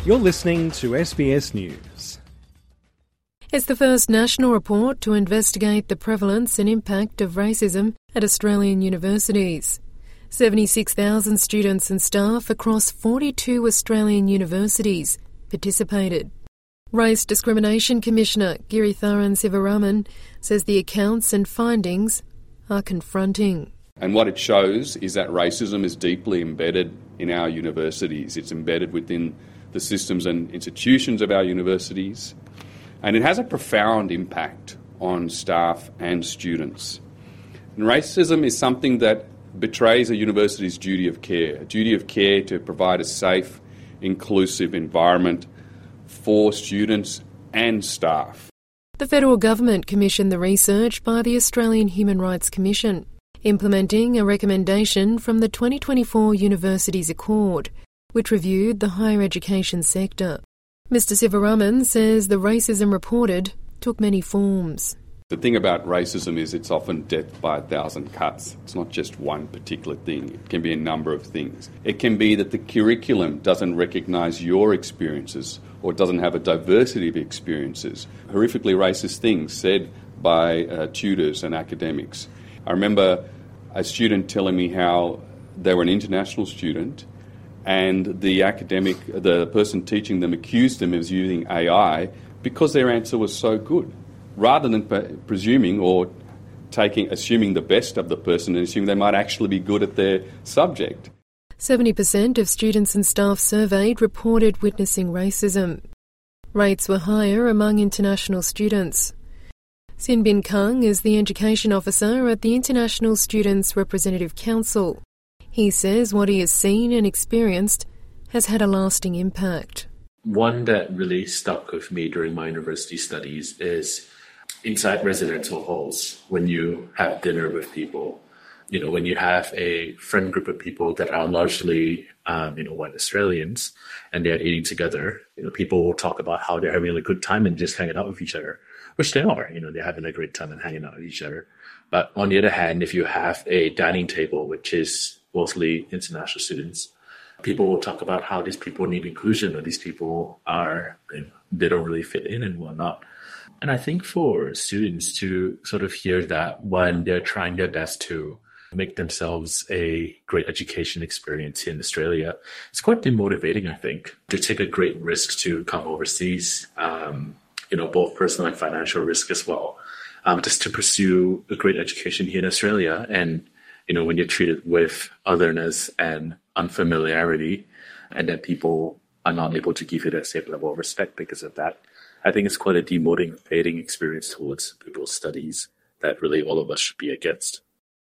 You're listening to SBS News. It's the first national report to investigate the prevalence and impact of racism at Australian universities. 76,000 students and staff across 42 Australian universities participated. Race Discrimination Commissioner Giritharan Sivaraman says the accounts and findings are confronting. And what it shows is that racism is deeply embedded in our universities. It's embedded within the systems and institutions of our universities, and it has a profound impact on staff and students. And racism is something that betrays a university's duty of care to provide a safe, inclusive environment for students and staff. The federal government commissioned the research by the Australian Human Rights Commission, implementing a recommendation from the 2024 Universities Accord, which reviewed the higher education sector. Mr. Sivaraman says the racism reported took many forms. The thing about racism is it's often death by 1,000 cuts. It's not just one particular thing. It can be a number of things. It can be that the curriculum doesn't recognise your experiences or doesn't have a diversity of experiences. Horrifically racist things said by tutors and academics. I remember a student telling me how they were an international student and the person teaching them accused them of using AI because their answer was so good. Rather than presuming or assuming the best of the person and assuming they might actually be good at their subject. 70% of students and staff surveyed reported witnessing racism. Rates were higher among international students. Sin Bin Kang is the Education Officer at the International Students Representative Council. He says what he has seen and experienced has had a lasting impact. One that really stuck with me during my university studies is inside residential halls when you have dinner with people. You know, when you have a friend group of people that are largely, white Australians and they're eating together, people will talk about how they're having a good time and just hanging out with each other, which they are, they're having a great time and hanging out with each other. But on the other hand, if you have a dining table, which is mostly international students, people will talk about how these people need inclusion or these people they don't really fit in and whatnot. And I think for students to sort of hear that when they're trying their best to make themselves a great education experience here in Australia, it's quite demotivating, I think, to take a great risk to come overseas, both personal and financial risk as well, just to pursue a great education here in Australia. And, when you're treated with otherness and unfamiliarity, and that people are not able to give you that same level of respect because of that, I think it's quite a demotivating experience towards people's studies that really all of us should be against.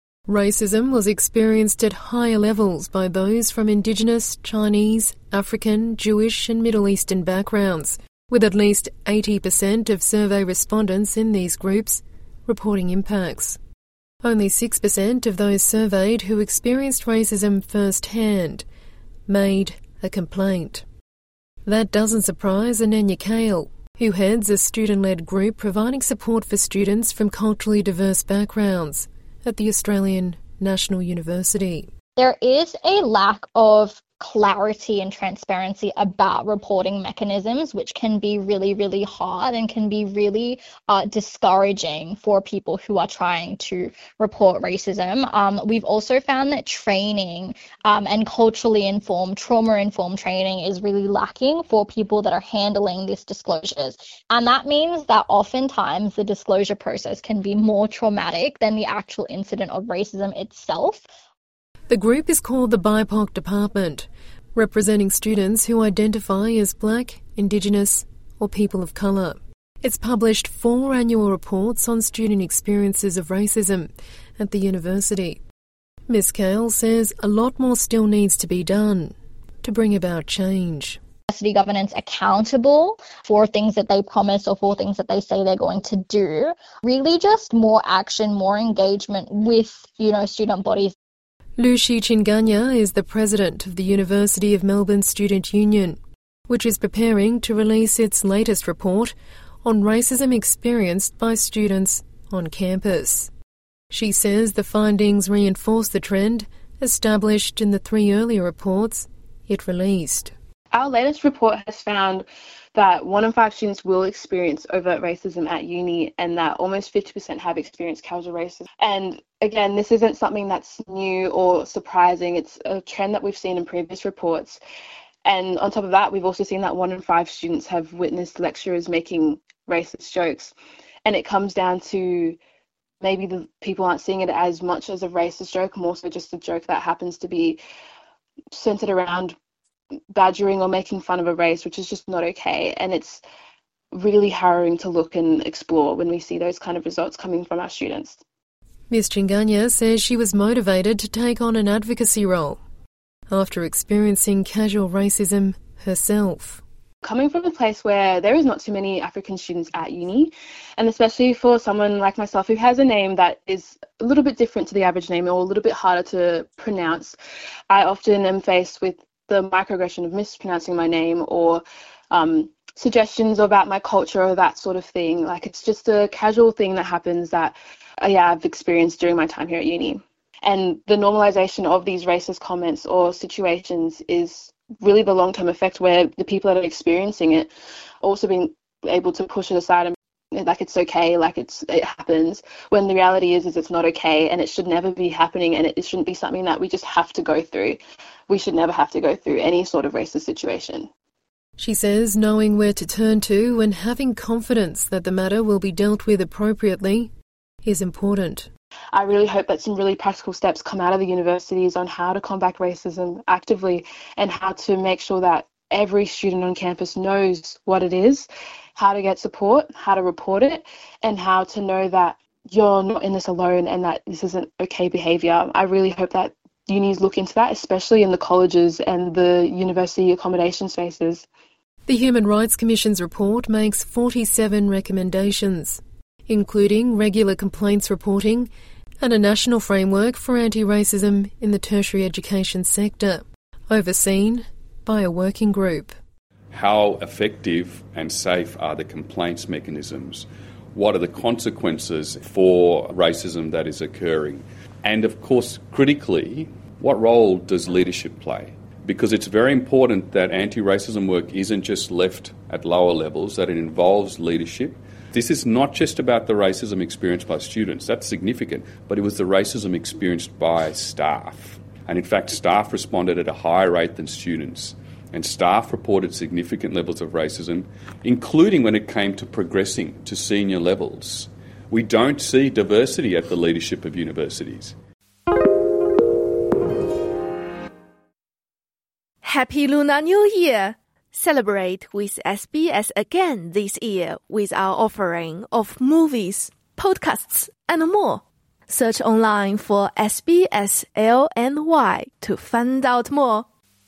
Racism was experienced at higher levels by those from Indigenous, Chinese, African, Jewish and Middle Eastern backgrounds, with at least 80% of survey respondents in these groups reporting impacts. Only 6% of those surveyed who experienced racism firsthand made a complaint. That doesn't surprise Ananya Kale, who heads a student-led group providing support for students from culturally diverse backgrounds at the Australian National University. There is a lack of clarity and transparency about reporting mechanisms, which can be really, really hard and can be really discouraging for people who are trying to report racism. We've also found that training and culturally informed, trauma-informed training is really lacking for people that are handling these disclosures. And that means that oftentimes the disclosure process can be more traumatic than the actual incident of racism itself. The group is called the BIPOC Department, representing students who identify as Black, Indigenous or people of colour. It's published 4 annual reports on student experiences of racism at the university. Ms. Kale says a lot more still needs to be done to bring about change. University governance accountable for things that they promise or for things that they say they're going to do. Really just more action, more engagement with, student bodies. Lucy Chinganya is the president of the University of Melbourne Student Union, which is preparing to release its latest report on racism experienced by students on campus. She says the findings reinforce the trend established in the 3 earlier reports it released. Our latest report has found that 1 in 5 students will experience overt racism at uni, and that almost 50% have experienced casual racism. And again, this isn't something that's new or surprising. It's a trend that we've seen in previous reports. And on top of that, we've also seen that 1 in 5 students have witnessed lecturers making racist jokes. And it comes down to maybe the people aren't seeing it as much as a racist joke, more so just a joke that happens to be centered around badgering or making fun of a race, which is just not okay. And it's really harrowing to look and explore when we see those kind of results coming from our students. Ms. Chinganya says she was motivated to take on an advocacy role after experiencing casual racism herself. Coming from a place where there is not too many African students at uni, and especially for someone like myself who has a name that is a little bit different to the average name or a little bit harder to pronounce, I often am faced with the microaggression of mispronouncing my name or suggestions about my culture or that sort of thing. Like, it's just a casual thing that happens that I've experienced during my time here at uni. And the normalization of these racist comments or situations is really the long-term effect, where the people that are experiencing it also being able to push it aside and like it's okay, like it happens, when the reality is it's not okay, and it should never be happening, and it shouldn't be something that we just have to go through. We should never have to go through any sort of racist situation. She says knowing where to turn to and having confidence that the matter will be dealt with appropriately is important. I really hope that some really practical steps come out of the universities on how to combat racism actively and how to make sure that every student on campus knows what it is, how to get support, how to report it, and how to know that you're not in this alone and that this isn't okay behaviour. I really hope that unis look into that, especially in the colleges and the university accommodation spaces. The Human Rights Commission's report makes 47 recommendations, including regular complaints reporting and a national framework for anti-racism in the tertiary education sector, overseen by a working group. How effective and safe are the complaints mechanisms? What are the consequences for racism that is occurring? And of course, critically, what role does leadership play? Because it's very important that anti-racism work isn't just left at lower levels, that it involves leadership. This is not just about the racism experienced by students, that's significant, but it was the racism experienced by staff. And in fact, staff responded at a higher rate than students. And staff reported significant levels of racism, including when it came to progressing to senior levels. We don't see diversity at the leadership of universities. Happy Lunar New Year! Celebrate with SBS again this year with our offering of movies, podcasts, and more. Search online for SBS LNY to find out more.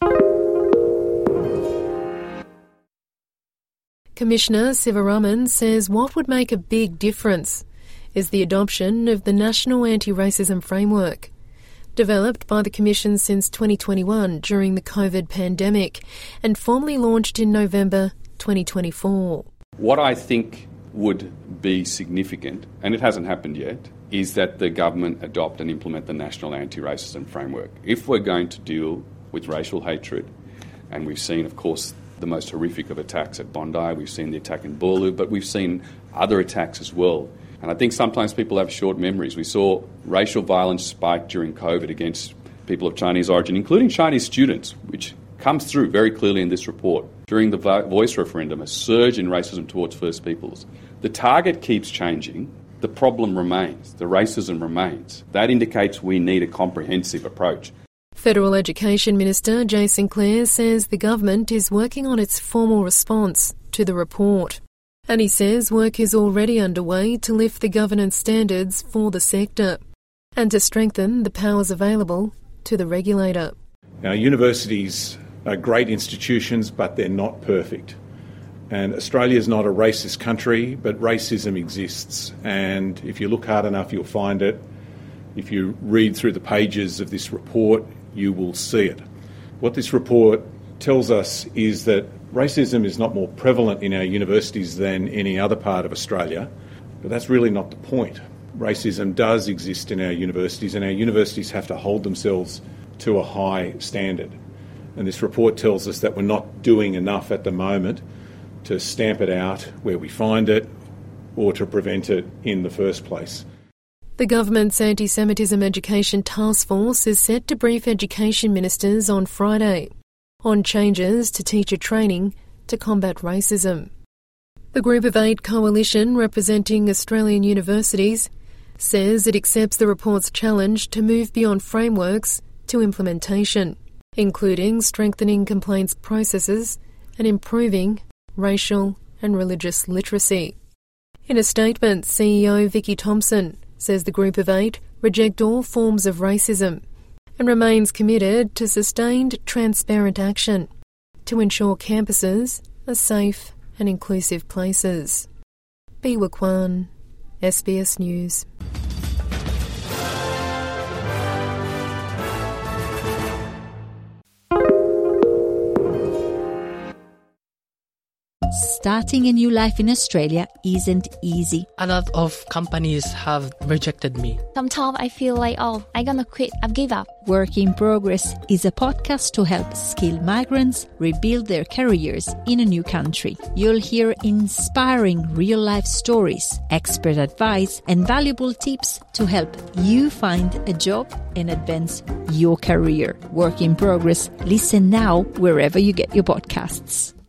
Commissioner Sivaraman says what would make a big difference is the adoption of the National Anti-Racism Framework, developed by the Commission since 2021 during the COVID pandemic and formally launched in November 2024. What I think would be significant, and it hasn't happened yet, is that the government adopt and implement the National Anti-Racism Framework. If we're going to deal with racial hatred, and we've seen, of course, the most horrific of attacks at Bondi, we've seen the attack in Boorloo, but we've seen other attacks as well. And I think sometimes people have short memories. We saw racial violence spike during COVID against people of Chinese origin, including Chinese students, which comes through very clearly in this report. During the Voice referendum, a surge in racism towards First Peoples. The target keeps changing. The problem remains. The racism remains. That indicates we need a comprehensive approach. Federal Education Minister Jason Clare says the government is working on its formal response to the report. And he says work is already underway to lift the governance standards for the sector and to strengthen the powers available to the regulator. Now, universities are great institutions, but they're not perfect. And Australia is not a racist country, but racism exists. And if you look hard enough, you'll find it. If you read through the pages of this report, you will see it. What this report tells us is that racism is not more prevalent in our universities than any other part of Australia, but that's really not the point. Racism does exist in our universities, and our universities have to hold themselves to a high standard. And this report tells us that we're not doing enough at the moment to stamp it out where we find it or to prevent it in the first place. The government's Anti-Semitism Education Task Force is set to brief education ministers on Friday on changes to teacher training to combat racism. The Group of 8 coalition representing Australian universities says it accepts the report's challenge to move beyond frameworks to implementation, including strengthening complaints processes and improving racial and religious literacy. In a statement, CEO Vicky Thompson says the Group of 8 reject all forms of racism and remains committed to sustained, transparent action to ensure campuses are safe and inclusive places. Biwa Kwan, SBS News. Starting a new life in Australia isn't easy. A lot of companies have rejected me. Sometimes I feel like, I'm gonna quit, I've given up. Work in Progress is a podcast to help skilled migrants rebuild their careers in a new country. You'll hear inspiring real-life stories, expert advice, and valuable tips to help you find a job and advance your career. Work in Progress. Listen now wherever you get your podcasts.